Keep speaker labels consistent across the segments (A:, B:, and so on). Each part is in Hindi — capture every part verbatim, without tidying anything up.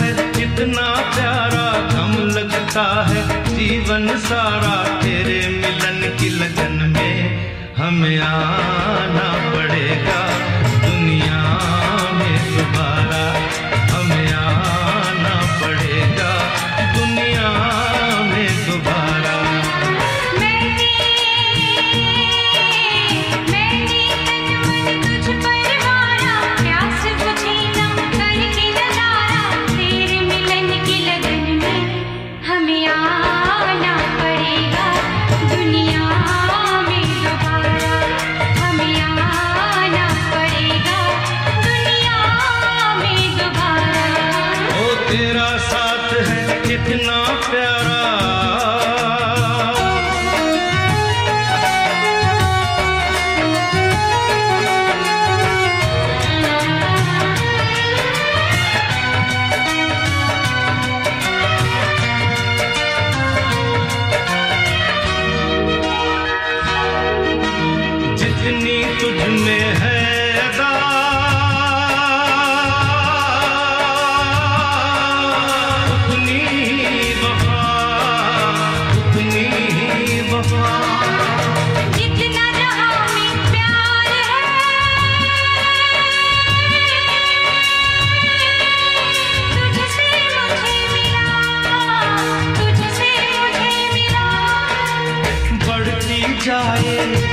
A: है इतना प्यारा, गम लगता है जीवन सारा, तेरे मिलन की लगन में हमें आना पड़ेगा दुनिया में दोबारा, हमें आना पड़ेगा दुनिया में दोबारा।
B: मैंने मैंने तन मन तुझ पर मारा, प्यास बुझी न करके नजारा, तेरे मिलन की लगन में हमें आना पड़ेगा दुनिया में दोबारा, हमें आना पड़ेगा दुनिया में दोबारा।
A: ओ तेरा साथ है कितना प्यारा, जितनी तुझ में है अदा, उतनी वफा, उतनी वफा।
B: जितना रहा में प्यार है, तुझसे मुझे मिला, तुझसे मुझे मिला।
A: बढ़ती जाए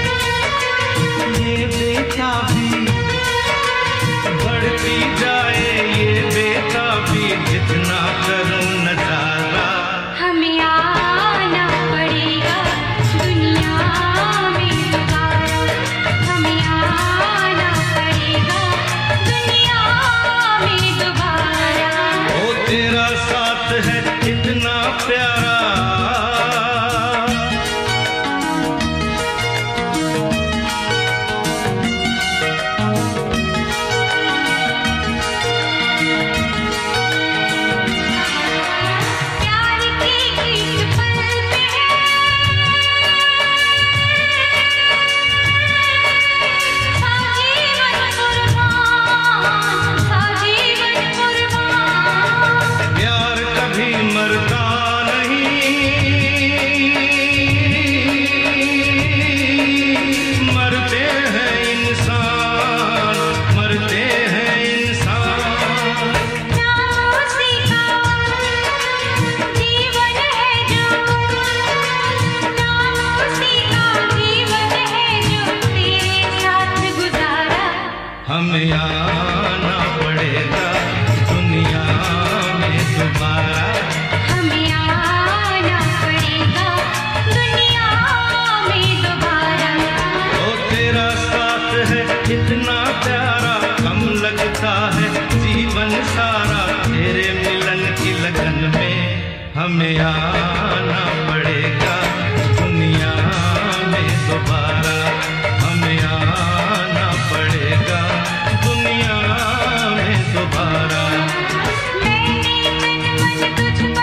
A: ये बेताबी, बढ़ती जाए ये बेताबी, जितना करूं नजारा,
B: हमें आना पड़ेगा दुनिया में दोबारा, हमें आना पड़ेगा दुनिया में दोबारा।
A: ओ तेरा साथ है इतना प्यारा।
B: प्यार की गीत पल पे है, साजीवन कुर्बान, साजीवन कुर्बान।
A: प्यार कभी मरता नहीं, मरते हैं इंसान, मरते हैं इंसान।
B: नाम उसी का जीवन है जो, नाम उसी का जीवन है जो, तेरे साथ गुजारा।
A: हमें आना पड़ेगा दुनिया में दोबारा,
B: हमें आना पड़ेगा दुनिया में दोबारा।
A: ओ तेरा साथ है इतना प्यारा, कम लगता है जीवन सारा, तेरे मिलन की लगन में हमें आना पड़ेगा दुनिया में दोबारा, हमें आना पड़ेगा दुनिया में दोबारा।
B: मैंने तन मन तुझ